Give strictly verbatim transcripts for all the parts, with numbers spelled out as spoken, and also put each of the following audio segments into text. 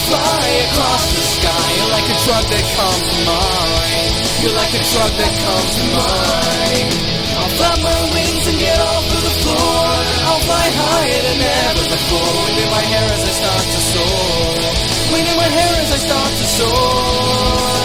fly across the sky. You're like a drug that comes to mind. You're like a drug that comes to mind. I'll flap my wings and get off of the floor. I'll fly higher than ever before. Wind in my hair as I start to soar. Wind in my hair as I start to soar.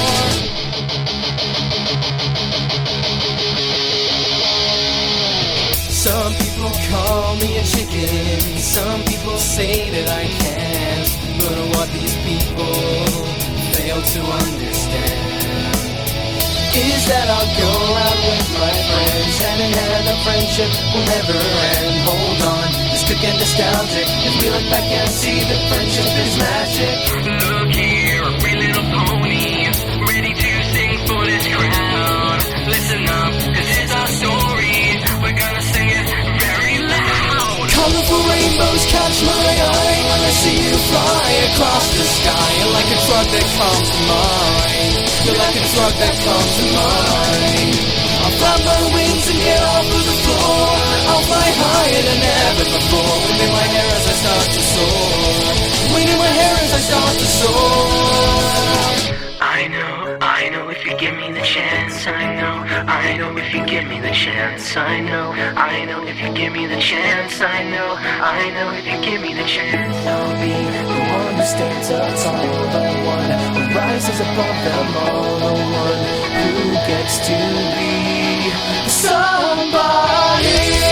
Some people call me a chicken. Some people say that I can't. But what these people fail to understand is that I'll go out with my friends, hand in hand, a friendship will never end. Hold on, it's quick and nostalgic. If we look back and see that friendship is magic. Look here, three little ponies, ready to sing for this crowd. Listen up, cause it's our story. We're gonna sing it very loud. Colorful rainbows catch my eye when I see you fly across the sky. You're like a drug that comes to mind. You're like a drug that comes to mind. I'll flap my wings and get off of the floor. I'll fly higher than ever before. Wind in my hair as I start to soar. Wind in my hair as I start to soar. I know, I know if you give me the chance. I know, I know if you give me the chance. I know, I know if you give me the chance. I know, I know if you give me the chance. I'll be the one who stands up tall, the one who rises above them all, the one who gets to be somebody.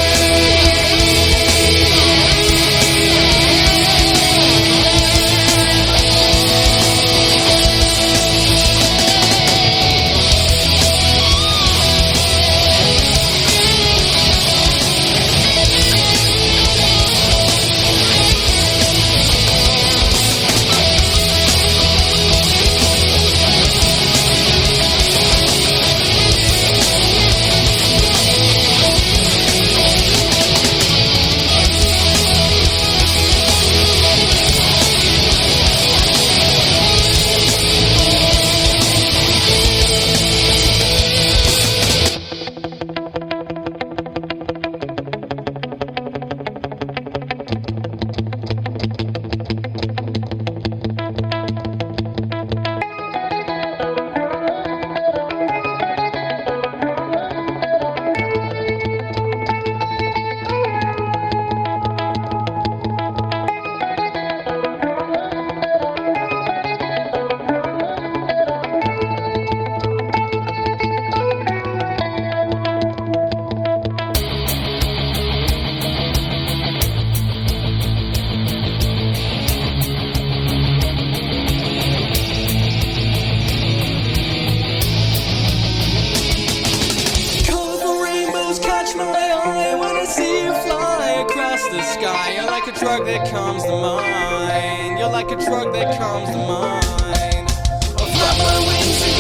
The sky. You're like a drug that comes to mind. You're like a drug that comes to mind. I'll flap my wings and